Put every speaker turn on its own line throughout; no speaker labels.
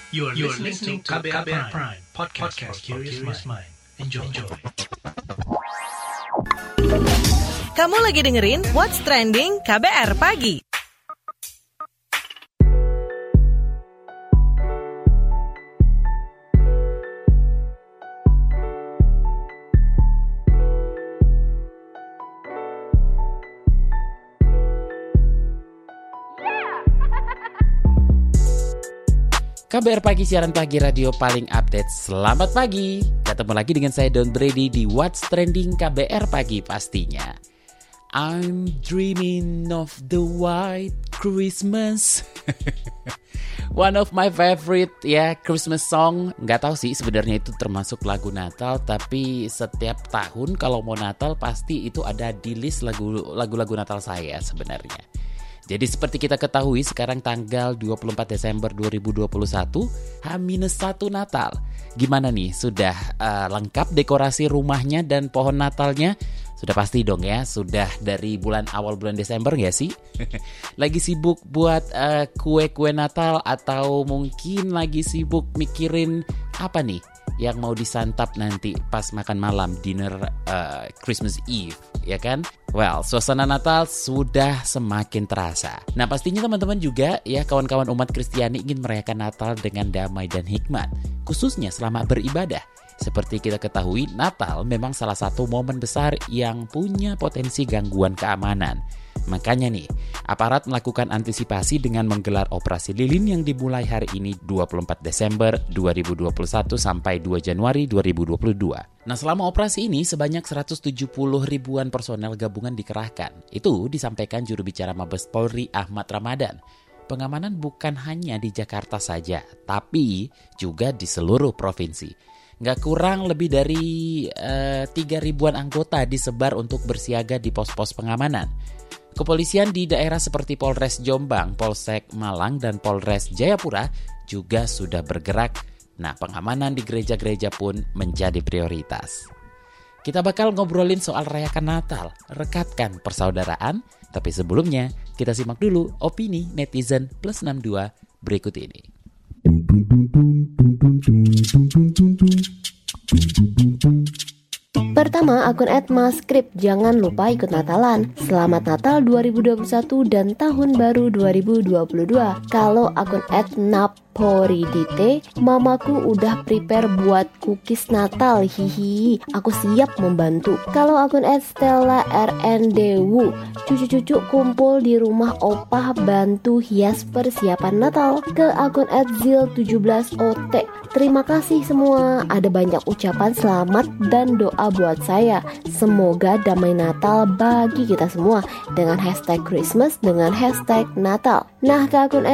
You're listening to KBR Prime, podcast for curious mind. Enjoy.
Kamu lagi dengerin What's Trending KBR Pagi.
KBR Pagi, siaran pagi radio paling update. Selamat pagi. Ketemu lagi dengan saya Don Brady di What's Trending KBR Pagi pastinya. I'm dreaming of the white Christmas. One of my favorite Christmas song. Nggak tahu sih sebenarnya itu termasuk lagu Natal, tapi setiap tahun kalau mau Natal pasti itu ada di list lagu-lagu Natal saya sebenarnya. Jadi seperti kita ketahui sekarang tanggal 24 Desember 2021, H-1 Natal. Gimana nih, sudah lengkap dekorasi rumahnya dan pohon Natalnya? Sudah pasti dong ya, sudah dari awal bulan Desember nggak sih? Lagi sibuk buat kue-kue Natal atau mungkin lagi sibuk mikirin apa nih yang mau disantap nanti pas makan malam, dinner Christmas Eve, ya kan? Well, suasana Natal sudah semakin terasa. Nah, pastinya teman-teman juga ya, kawan-kawan umat Kristiani ingin merayakan Natal dengan damai dan hikmat, khususnya selama beribadah. Seperti kita ketahui, Natal memang salah satu momen besar yang punya potensi gangguan keamanan. Makanya nih, aparat melakukan antisipasi dengan menggelar operasi lilin yang dimulai hari ini 24 Desember 2021 sampai 2 Januari 2022. Nah, selama operasi ini sebanyak 170 ribuan personel gabungan dikerahkan. Itu disampaikan juru bicara Mabes Polri Ahmad Ramadan. Pengamanan bukan hanya di Jakarta saja, tapi juga di seluruh provinsi. Nggak kurang lebih dari 3 ribuan anggota disebar untuk bersiaga di pos-pos pengamanan. Kepolisian di daerah seperti Polres Jombang, Polsek Malang, dan Polres Jayapura juga sudah bergerak. Nah, pengamanan di gereja-gereja pun menjadi prioritas. Kita bakal ngobrolin soal rayakan Natal, rekatkan persaudaraan. Tapi sebelumnya, kita simak dulu opini netizen plus 62 berikut ini.
Pertama, akun @maskrip, jangan lupa ikut Natalan. Selamat Natal 2021 dan Tahun Baru 2022. Kalau akun @naporidite, mamaku udah prepare buat cookies Natal, hihi. Aku siap membantu. Kalau akun @stella_rndewu, cucu-cucu kumpul di rumah opah bantu hias persiapan Natal. Ke akun @zil17ot, terima kasih semua. Ada banyak ucapan selamat dan doa buat saya. Semoga damai Natal bagi kita semua dengan hashtag Christmas dengan hashtag Natal. Nah, ke akun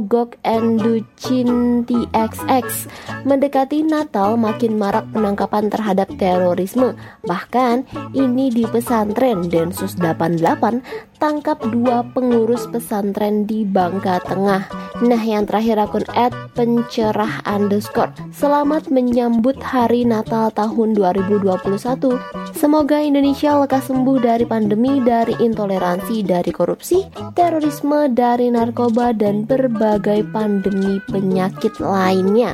@togokenducintixx, mendekati Natal makin marak penangkapan terhadap terorisme. Bahkan ini di pesantren Densus 88 tangkap 2 pengurus pesantren di Bangka Tengah. Nah, yang terakhir akun @pencerah_, selamat menyambut hari Natal tahun 2021. Semoga Indonesia lekas sembuh dari pandemi, dari intoleransi, dari korupsi, terorisme, dari narkoba, dan berbagai pandemi penyakit lainnya.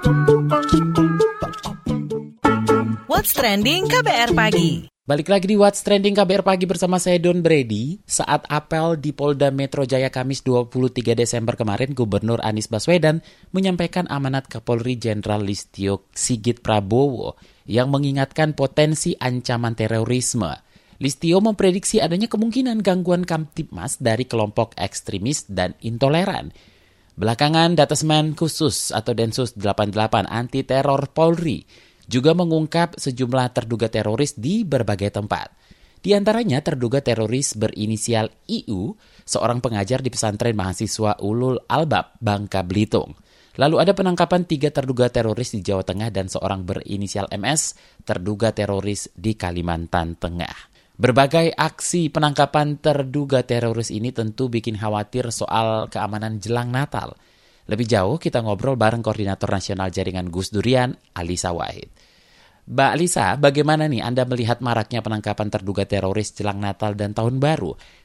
What's Trending KBR Pagi.
Balik lagi di What's Trending KBR Pagi bersama saya Don Brady. Saat apel di Polda Metro Jaya Kamis 23 Desember kemarin, Gubernur Anies Baswedan menyampaikan amanat Kapolri Jenderal Listio Sigit Prabowo yang mengingatkan potensi ancaman terorisme. Listio memprediksi adanya kemungkinan gangguan Kamtibmas dari kelompok ekstremis dan intoleran. Belakangan, Datasmen Khusus atau Densus 88 Anti Teror Polri juga mengungkap sejumlah terduga teroris di berbagai tempat. Di antaranya terduga teroris berinisial IU, seorang pengajar di pesantren mahasiswa Ulul Albab, Bangka Belitung. Lalu ada penangkapan 3 terduga teroris di Jawa Tengah dan seorang berinisial MS, terduga teroris di Kalimantan Tengah. Berbagai aksi penangkapan terduga teroris ini tentu bikin khawatir soal keamanan jelang Natal. Lebih jauh kita ngobrol bareng Koordinator Nasional Jaringan Gus Durian, Alisa Wahid. Mbak Alisa, bagaimana nih Anda melihat maraknya penangkapan terduga teroris jelang Natal dan Tahun Baru?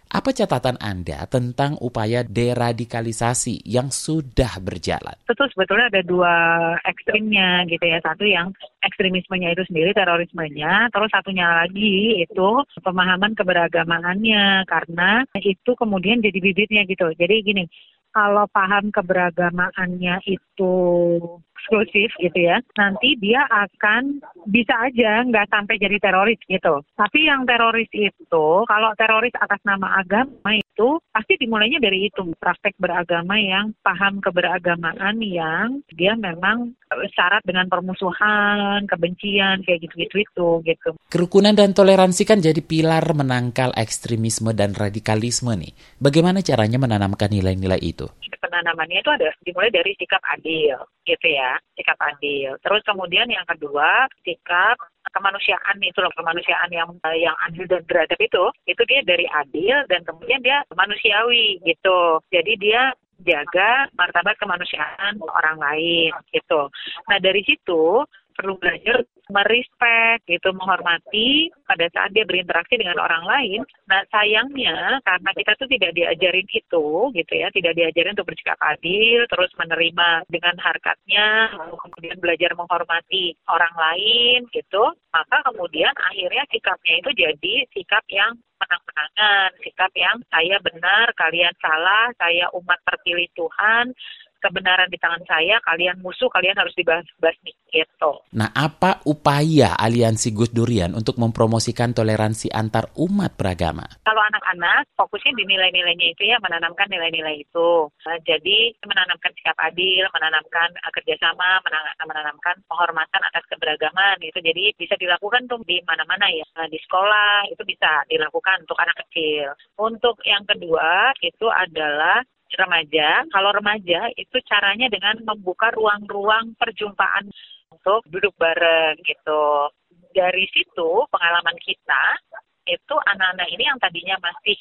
Apa catatan Anda tentang upaya deradikalisasi yang sudah berjalan?
Itu sebetulnya ada dua ekstrimnya gitu ya. Satu yang ekstremismenya itu sendiri, terorismenya. Terus satunya lagi itu pemahaman keberagamaannya. Karena itu kemudian jadi bibitnya gitu. Jadi gini, kalau paham keberagamaannya itu eksklusif gitu ya, nanti dia akan bisa aja nggak sampai jadi teroris gitu. Tapi yang teroris itu, kalau teroris atas nama agama itu, pasti dimulainya dari itu. Praktek beragama yang paham keberagamaan yang dia memang syarat dengan permusuhan, kebencian, kayak gitu-gitu gitu.
Kerukunan dan toleransi kan jadi pilar menangkal ekstremisme dan radikalisme nih. Bagaimana caranya menanamkan nilai-nilai itu?
Penanamannya itu ada dimulai dari sikap adil gitu ya, sikap adil. Terus kemudian yang kedua, sikap kemanusiaan itu loh, kemanusiaan yang adil dan beradab itu dia dari adil dan kemudian dia manusiawi gitu. Jadi dia jaga martabat kemanusiaan orang lain gitu. Nah dari situ perlu belajar merespek gitu, menghormati pada saat dia berinteraksi dengan orang lain. Nah sayangnya karena kita tuh tidak diajarin itu gitu ya, tidak diajarin untuk bersikap adil, terus menerima dengan harkatnya, kemudian belajar menghormati orang lain gitu, maka kemudian akhirnya sikapnya itu jadi sikap yang menang-menangan, sikap yang saya benar, kalian salah, saya umat terpilih Tuhan, kebenaran di tangan saya, kalian musuh, kalian harus dibasmi gitu.
Nah, apa upaya Aliansi Gus Durian untuk mempromosikan toleransi antar umat beragama?
Kalau anak-anak, fokusnya di nilai-nilainya itu ya, menanamkan nilai-nilai itu. Jadi, menanamkan sikap adil, menanamkan kerjasama, menanamkan penghormatan atas keberagaman gitu. Jadi, bisa dilakukan tuh di mana-mana ya. Di sekolah, itu bisa dilakukan untuk anak kecil. Untuk yang kedua, itu adalah remaja. Kalau remaja itu caranya dengan membuka ruang-ruang perjumpaan untuk duduk bareng gitu. Dari situ pengalaman kita itu anak-anak ini yang tadinya masih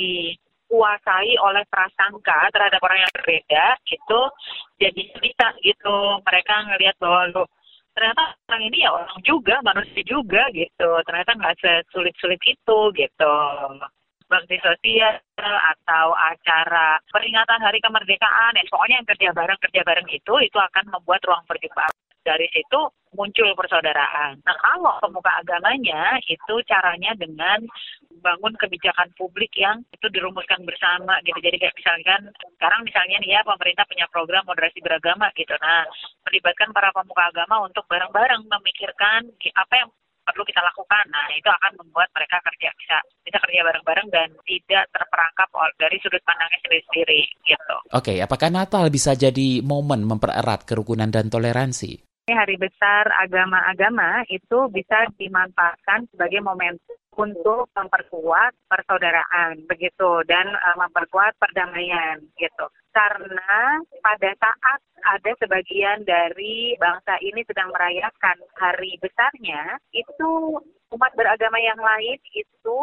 dikuasai oleh prasangka terhadap orang yang berbeda itu jadi bisa gitu. Mereka ngelihat bahwa loh, ternyata orang ini ya orang juga, manusia juga gitu. Ternyata nggak sesulit-sulit itu gitu. Bakti sosial atau acara peringatan hari kemerdekaan, ya pokoknya yang kerja bareng itu akan membuat ruang perjumpaan. Dari situ muncul persaudaraan. Nah kalau pemuka agamanya itu caranya dengan membangun kebijakan publik yang itu dirumuskan bersama gitu. Jadi kayak misalkan sekarang misalnya nih ya pemerintah punya program moderasi beragama gitu. Nah melibatkan para pemuka agama untuk bareng-bareng memikirkan apa yang perlu kita lakukan. Nah, itu akan membuat mereka bisa kerja bareng-bareng dan tidak terperangkap dari sudut pandangnya sendiri-sendiri gitu.
Oke, apakah Natal bisa jadi momen mempererat kerukunan dan toleransi?
Hari besar agama-agama itu bisa dimanfaatkan sebagai momentum untuk memperkuat persaudaraan begitu dan memperkuat perdamaian gitu. Karena pada saat ada sebagian dari bangsa ini sedang merayakan hari besarnya, itu umat beragama yang lain itu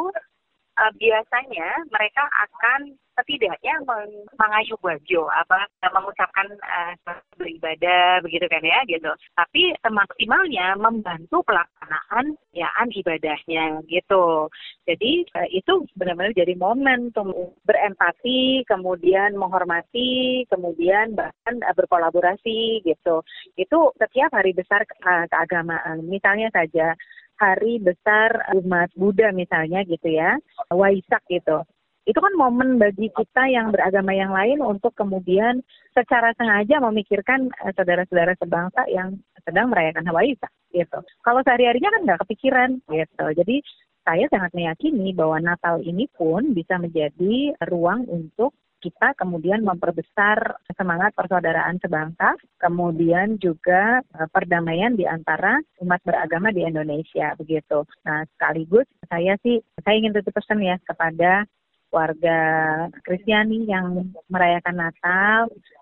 biasanya mereka akan setidaknya mengayuh baju mengucapkan beribadah begitu kan ya gitu. Tapi semaksimalnya membantu pelaksanaan ibadahnya gitu. Jadi itu benar-benar jadi momen untuk berempati, kemudian menghormati, kemudian bahkan berkolaborasi gitu. Itu setiap hari besar keagamaan. Misalnya saja hari besar umat Buddha misalnya gitu ya, Waisak gitu. Itu kan momen bagi kita yang beragama yang lain untuk kemudian secara sengaja memikirkan saudara-saudara sebangsa yang sedang merayakan Waisak gitu. Kalau sehari-harinya kan nggak kepikiran gitu. Jadi saya sangat meyakini bahwa Natal ini pun bisa menjadi ruang untuk kita kemudian memperbesar semangat persaudaraan sebangsa, kemudian juga perdamaian di antara umat beragama di Indonesia begitu. Nah, sekaligus saya ingin tutup pesan ya kepada warga Kristiani yang merayakan Natal,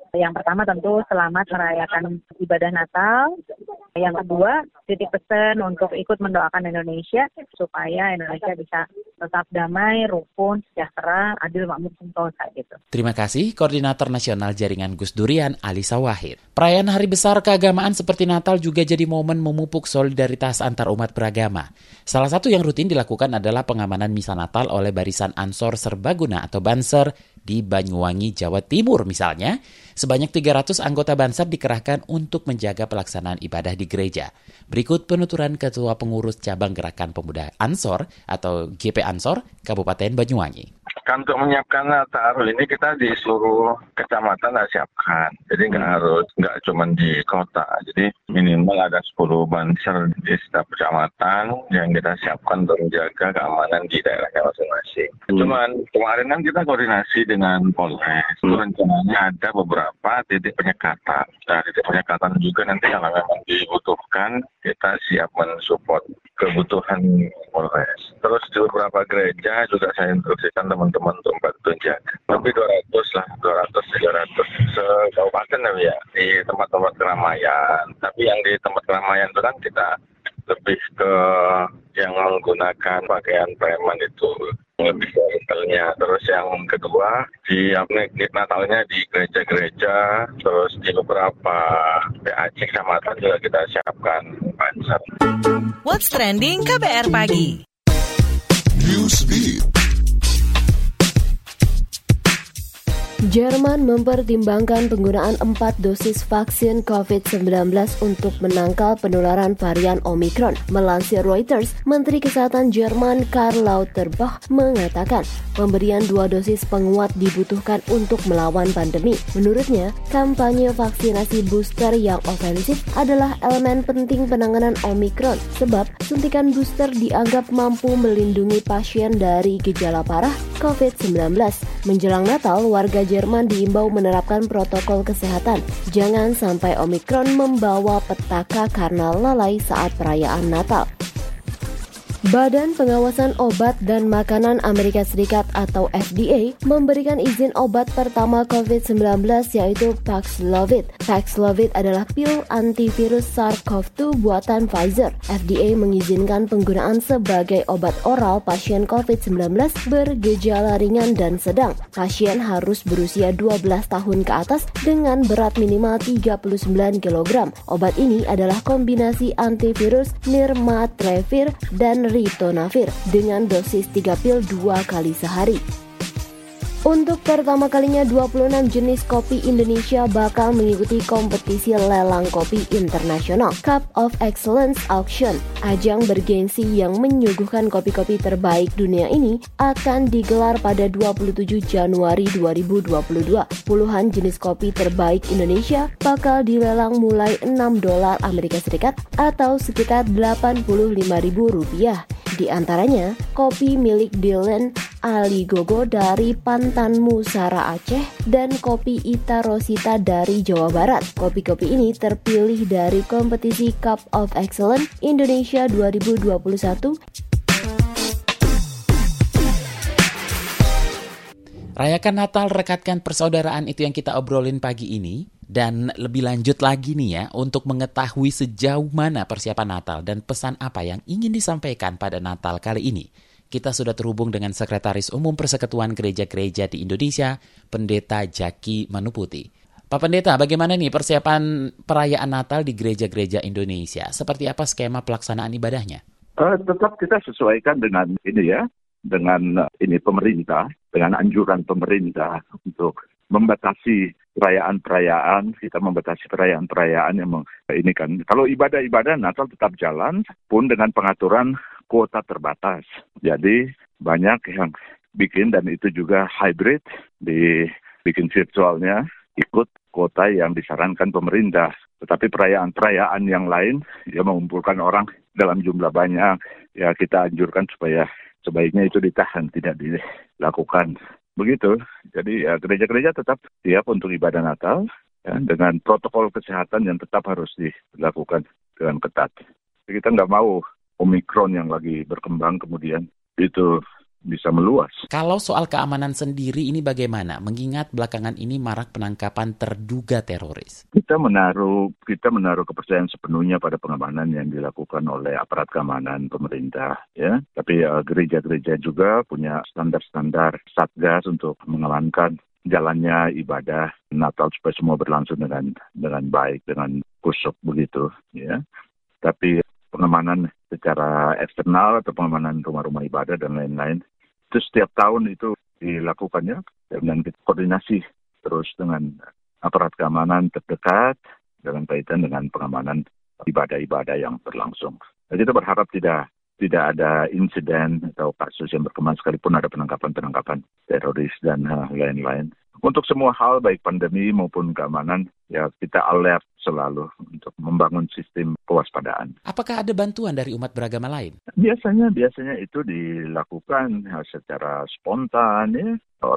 Yang pertama tentu selamat merayakan ibadah Natal. Yang kedua, titip pesan untuk ikut mendoakan Indonesia supaya Indonesia bisa tetap damai, rukun, sejahtera, adil, makmur, sentosa gitu.
Terima kasih Koordinator Nasional Jaringan Gus Durian, Alisa Wahid. Perayaan hari besar keagamaan seperti Natal juga jadi momen memupuk solidaritas antar umat beragama. Salah satu yang rutin dilakukan adalah pengamanan misa Natal oleh Barisan Ansor Serbaguna atau Banser di Banyuwangi, Jawa Timur misalnya. Sebanyak 300 anggota Banser dikerahkan untuk menjaga pelaksanaan ibadah di gereja. Berikut penuturan Ketua Pengurus Cabang Gerakan Pemuda Ansor atau GP Ansor, Kabupaten Banyuwangi.
Untuk menyiapkan Natal ini kita di seluruh kecamatan siapkan. Jadi nggak cuma di kota. Jadi minimal ada 10 banser di setiap kecamatan yang kita siapkan untuk menjaga keamanan di daerahnya masing-masing. Cuman kemarin kan kita koordinasi dengan Polres. Rencananya ada beberapa titik penyekatan. Nah, titik penyekatan juga nanti kalau memang dibutuhkan kita siap mensupport kebutuhan Polres. Terus di beberapa gereja juga saya instruksikan teman-teman untuk bantu jaga. Lebih 200-300 se-kabupaten ya di tempat-tempat keramaian. Tapi yang di tempat keramaian itu kan kita lebih ke yang menggunakan pakaian preman itu lebih ke detailnya. Terus yang kedua di Natalnya di gereja-gereja, terus di beberapa PAC kecamatan juga kita siapkan banser.
What's Trending KBR Pagi.
Newsbeat.
Jerman mempertimbangkan penggunaan 4 dosis vaksin COVID-19 untuk menangkal penularan varian Omicron. Melansir Reuters, Menteri Kesehatan Jerman Karl Lauterbach mengatakan pemberian 2 dosis penguat dibutuhkan untuk melawan pandemi. Menurutnya, kampanye vaksinasi booster yang ofensif adalah elemen penting penanganan Omicron, sebab suntikan booster dianggap mampu melindungi pasien dari gejala parah COVID-19. Menjelang Natal, warga Jerman diimbau menerapkan protokol kesehatan. Jangan sampai Omicron membawa petaka karena lalai saat perayaan Natal. Badan Pengawasan Obat dan Makanan Amerika Serikat atau FDA memberikan izin obat pertama COVID-19 yaitu Paxlovid. Paxlovid adalah pil antivirus SARS-CoV-2 buatan Pfizer. FDA mengizinkan penggunaan sebagai obat oral pasien COVID-19 bergejala ringan dan sedang. Pasien harus berusia 12 tahun ke atas dengan berat minimal 39 kg. Obat ini adalah kombinasi antivirus nirmatrelvir dan ritonavir dengan dosis 3 pil 2 kali sehari. Untuk pertama kalinya 26 jenis kopi Indonesia bakal mengikuti kompetisi lelang kopi internasional Cup of Excellence Auction. Ajang bergengsi yang menyuguhkan kopi-kopi terbaik dunia ini akan digelar pada 27 Januari 2022. Puluhan jenis kopi terbaik Indonesia bakal dilelang mulai $6 Amerika Serikat atau sekitar Rp85.000. Di antaranya, kopi milik Dylan Ali Gogo dari Pantan Musara Aceh dan kopi Ita Rosita dari Jawa Barat. Kopi-kopi ini terpilih dari kompetisi Cup of Excellence Indonesia 2021.
Rayakan Natal, rekatkan persaudaraan, itu yang kita obrolin pagi ini. Dan lebih lanjut lagi nih ya, untuk mengetahui sejauh mana persiapan Natal dan pesan apa yang ingin disampaikan pada Natal kali ini, kita sudah terhubung dengan Sekretaris Umum Persekutuan Gereja-Gereja di Indonesia, Pendeta Jaki Manuputi. Pak Pendeta, bagaimana nih persiapan perayaan Natal di gereja-gereja Indonesia? Seperti apa skema pelaksanaan ibadahnya?
Tetap kita sesuaikan dengan ini ya, dengan ini pemerintah, dengan anjuran pemerintah untuk membatasi perayaan-perayaan, kita membatasi perayaan-perayaan yang ini kan. Kalau ibadah-ibadah Natal tetap jalan, pun dengan pengaturan kuota terbatas. Jadi banyak yang bikin, dan itu juga hybrid, dibikin virtualnya, ikut kuota yang disarankan pemerintah. Tetapi perayaan-perayaan yang lain, ya mengumpulkan orang dalam jumlah banyak, ya kita anjurkan supaya sebaiknya itu ditahan, tidak dilakukan. Begitu, jadi ya, gereja-gereja tetap siap untuk ibadah Natal ya, dengan protokol kesehatan yang tetap harus dilakukan dengan ketat. Jadi kita nggak mau Omicron yang lagi berkembang kemudian itu bisa meluas.
Kalau soal keamanan sendiri ini bagaimana? Mengingat belakangan ini marak penangkapan terduga teroris.
Kita menaruh kepercayaan sepenuhnya pada pengamanan yang dilakukan oleh aparat keamanan pemerintah, ya. Tapi gereja-gereja juga punya standar-standar satgas untuk mengamankan jalannya ibadah Natal supaya semua berlangsung dengan baik, dengan khusyuk begitu, ya. Tapi pengamanan secara eksternal atau pengamanan rumah-rumah ibadah dan lain-lain itu setiap tahun itu dilakukannya dan kita koordinasi terus dengan aparat keamanan terdekat dalam kaitan dengan pengamanan ibadah-ibadah yang berlangsung. Dan kita berharap tidak ada insiden atau kasus yang berkembang sekalipun ada penangkapan teroris dan lain-lain. Untuk semua hal baik pandemi maupun keamanan ya kita alert selalu untuk membangun sistem kewaspadaan.
Apakah ada bantuan dari umat beragama lain?
Biasanya itu dilakukan secara spontan ya.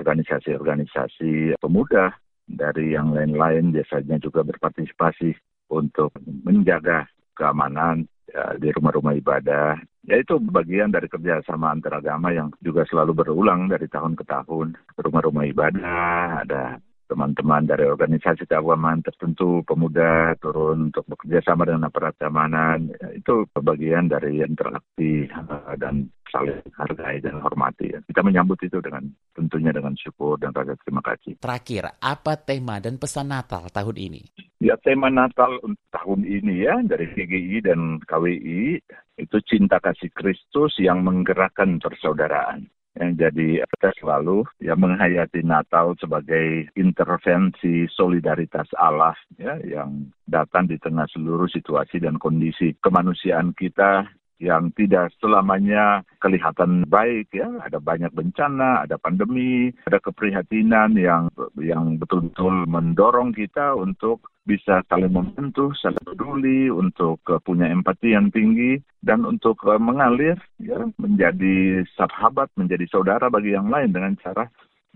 Organisasi-organisasi pemuda dari yang lain-lain biasanya juga berpartisipasi untuk menjaga keamanan ya, di rumah-rumah ibadah. Ya itu bagian dari kerjasama antaragama yang juga selalu berulang dari tahun ke tahun. Rumah-rumah ibadah, ada teman-teman dari organisasi keagamaan tertentu, pemuda turun untuk bekerja sama dengan aparat keamanan. Ya, itu bagian dari interaksi dan saling hargai dan hormati. Ya. Kita menyambut itu tentunya dengan syukur dan rasa terima kasih.
Terakhir, apa tema dan pesan Natal tahun ini?
Ya, tema Natal tahun ini ya dari GGI dan KWI itu cinta kasih Kristus yang menggerakkan persaudaraan. Yang jadi kita selalu ya menghayati Natal sebagai intervensi solidaritas Allah ya yang datang di tengah seluruh situasi dan kondisi kemanusiaan kita yang tidak selamanya kelihatan baik ya, ada banyak bencana, ada pandemi, ada keprihatinan yang betul-betul mendorong kita untuk bisa saling membantu, saling peduli, untuk punya empati yang tinggi dan untuk mengalir ya menjadi sahabat, menjadi saudara bagi yang lain dengan cara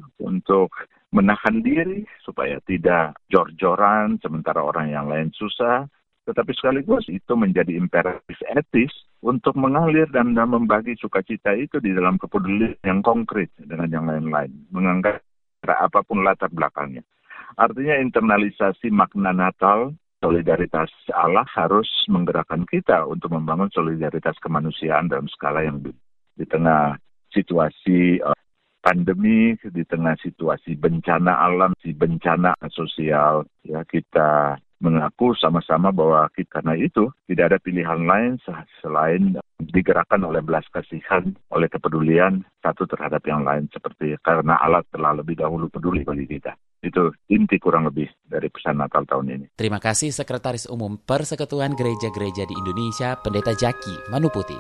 untuk menahan diri supaya tidak jor-joran sementara orang yang lain susah. Tetapi sekaligus itu menjadi imperatif etis untuk mengalir dan membagi sukacita itu di dalam kepedulian yang konkret dengan yang lain-lain. Menganggap apapun latar belakangnya. Artinya internalisasi makna Natal, solidaritas Allah harus menggerakkan kita untuk membangun solidaritas kemanusiaan dalam skala yang di tengah situasi pandemi, di tengah situasi bencana alam, bencana sosial, ya kita mengaku sama-sama bahwa karena itu tidak ada pilihan lain selain digerakkan oleh belas kasihan, oleh kepedulian satu terhadap yang lain seperti karena Allah telah lebih dahulu peduli bagi kita. Itu inti kurang lebih dari pesan Natal tahun ini.
Terima kasih Sekretaris Umum Persekutuan Gereja-Gereja di Indonesia, Pendeta Jaki Manuputi.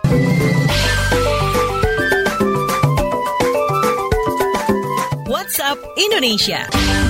WhatsApp Indonesia.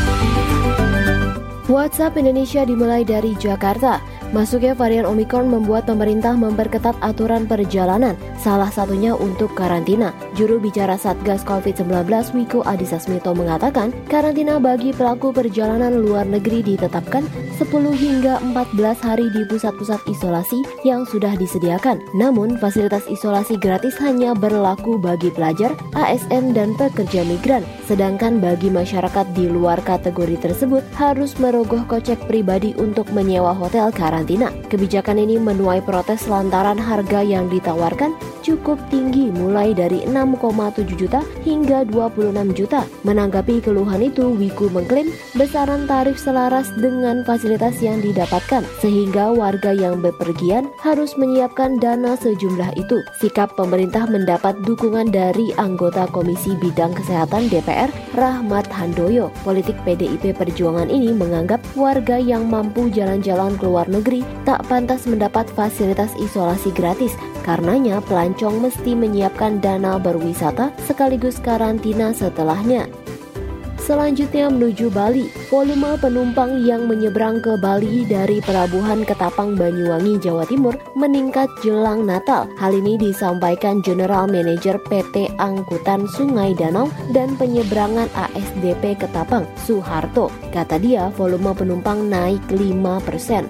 WhatsApp Indonesia dimulai dari Jakarta. Masuknya varian Omikron membuat pemerintah memperketat aturan perjalanan, salah satunya untuk karantina. Juru bicara Satgas COVID-19 Wiku Adhisa Smito mengatakan, karantina bagi pelaku perjalanan luar negeri ditetapkan 10 hingga 14 hari di pusat-pusat isolasi yang sudah disediakan. Namun, fasilitas isolasi gratis hanya berlaku bagi pelajar, ASN, dan pekerja migran. Sedangkan bagi masyarakat di luar kategori tersebut harus merogoh kocek pribadi untuk menyewa hotel karantina. Kebijakan ini menuai protes lantaran harga yang ditawarkan cukup tinggi mulai dari 6,7 juta hingga 26 juta. Menanggapi keluhan itu, Wiku mengklaim besaran tarif selaras dengan fasilitas yang didapatkan sehingga warga yang bepergian harus menyiapkan dana sejumlah itu. Sikap pemerintah mendapat dukungan dari anggota Komisi Bidang Kesehatan DPR Rahmat Handoyo. Politik PDIP Perjuangan ini menganggap warga yang mampu jalan-jalan ke luar negeri tak pantas mendapat fasilitas isolasi gratis. Karenanya pelancong mesti menyiapkan dana berwisata sekaligus karantina setelahnya. Selanjutnya menuju Bali. Volume penumpang yang menyeberang ke Bali dari Pelabuhan Ketapang Banyuwangi, Jawa Timur meningkat jelang Natal. Hal ini disampaikan General Manager PT Angkutan Sungai Danau dan Penyeberangan ASDP Ketapang, Suharto. Kata dia, volume penumpang naik 5%.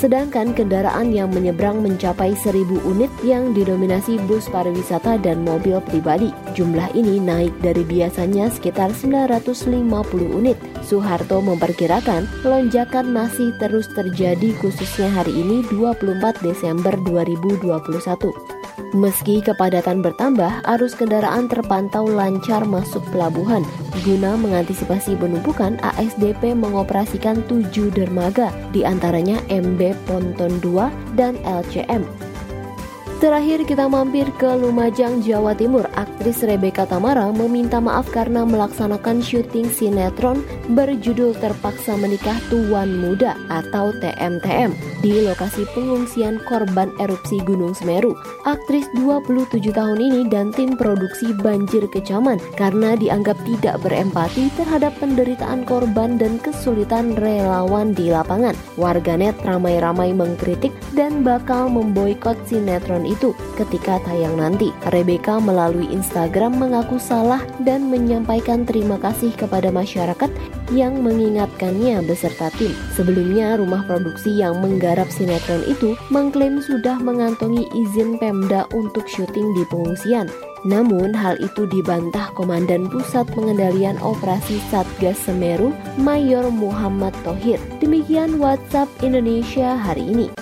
sedangkan kendaraan yang menyeberang mencapai 1.000 unit yang didominasi bus pariwisata dan mobil pribadi. Jumlah ini naik dari biasanya sekitar 950 unit. Soeharto memperkirakan lonjakan masih terus terjadi khususnya hari ini 24 Desember 2021. Meski kepadatan bertambah, arus kendaraan terpantau lancar masuk pelabuhan. Guna mengantisipasi penumpukan, ASDP mengoperasikan 7 dermaga, diantaranya MB Ponton 2 dan LCM. Terakhir kita mampir ke Lumajang, Jawa Timur. Aktris Rebecca Tamara meminta maaf karena melaksanakan syuting sinetron berjudul Terpaksa Menikah Tuan Muda atau TMTM di lokasi pengungsian korban erupsi Gunung Semeru. Aktris 27 tahun ini dan tim produksi banjir kecaman karena dianggap tidak berempati terhadap penderitaan korban dan kesulitan relawan di lapangan. Warganet ramai-ramai mengkritik dan bakal memboikot sinetron itu ketika tayang nanti. Rebecca melalui Instagram mengaku salah dan menyampaikan terima kasih kepada masyarakat yang mengingatkannya beserta tim. Sebelumnya, rumah produksi yang menggarap sinetron itu mengklaim sudah mengantongi izin Pemda untuk syuting di pengungsian. Namun hal itu dibantah Komandan Pusat Pengendalian Operasi Satgas Semeru, Mayor Muhammad Thohir. Demikian WhatsApp Indonesia hari ini.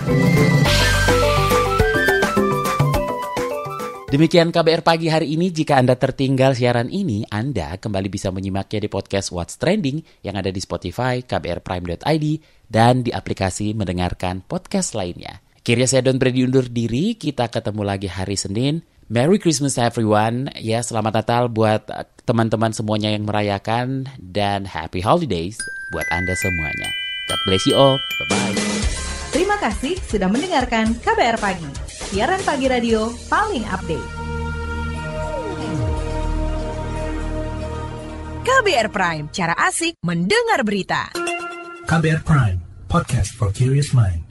Demikian KBR Pagi hari ini. Jika Anda tertinggal siaran ini, Anda kembali bisa menyimaknya di podcast What's Trending yang ada di Spotify, kbrprime.id, dan di aplikasi mendengarkan podcast lainnya. Akhirnya saya Don Brady undur diri. Kita ketemu lagi hari Senin. Merry Christmas everyone. Ya, selamat Natal buat teman-teman semuanya yang merayakan, dan Happy Holidays buat Anda semuanya. God bless you all. Bye-bye.
Terima kasih sudah mendengarkan KBR Pagi, siaran pagi radio paling update. KBR Prime, cara asik mendengar berita.
KBR Prime, podcast for curious mind.